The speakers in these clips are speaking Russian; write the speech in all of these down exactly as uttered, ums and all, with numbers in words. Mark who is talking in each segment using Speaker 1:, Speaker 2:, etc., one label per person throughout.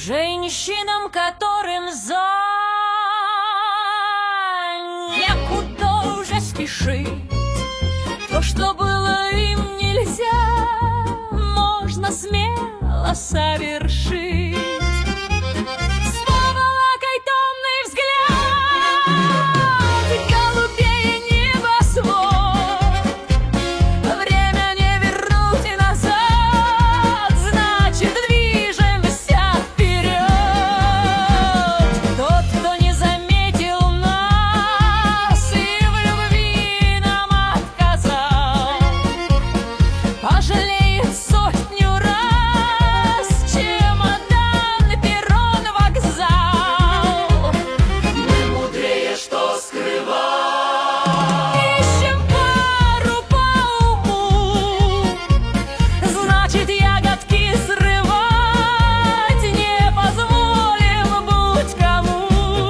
Speaker 1: Женщинам, которым за некуда уже спешить, то, что было им нельзя, можно смело совершить. С поволокой томный взгляд, голубее небосвод. Время не вернуть и назад, значит, движемся вперед. Тот, кто не заметил нас и в любви нам отказал, пожалеет сотню раз чемодан, перрон, вокзал. Мы мудрее, что скрывать. Ищем пару по уму, значит, ягодки срывать не позволим будь кому.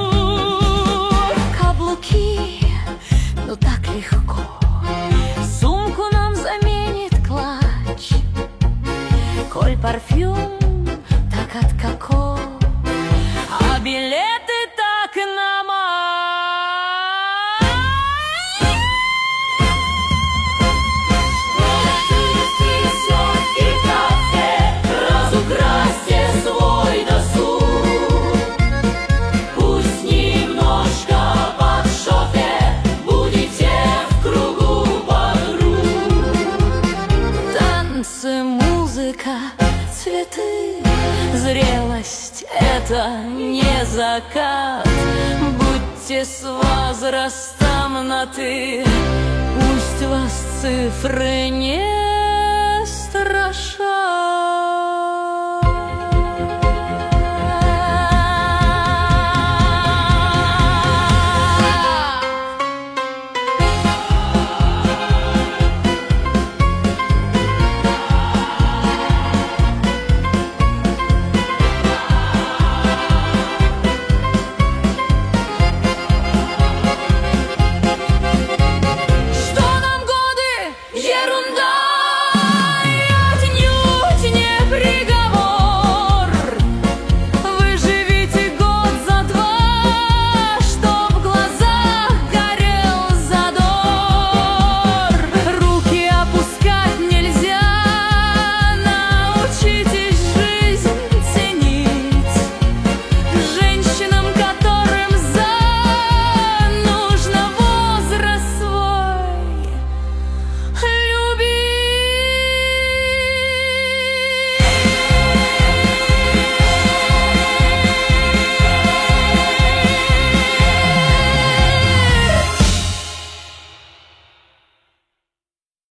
Speaker 1: Каблуки, ну так легко, сумку нам заменит клатч. Коль парфюм, так от Коко, а билеты так на матч. И кафе, разукрасьте свой досуг. Пусть немножко под шофе, будете в кругу подруг. Танцы, музыка, цветы, зрелость — это не закат. Будьте с возрастом на «ты», пусть вас цифры не страшат.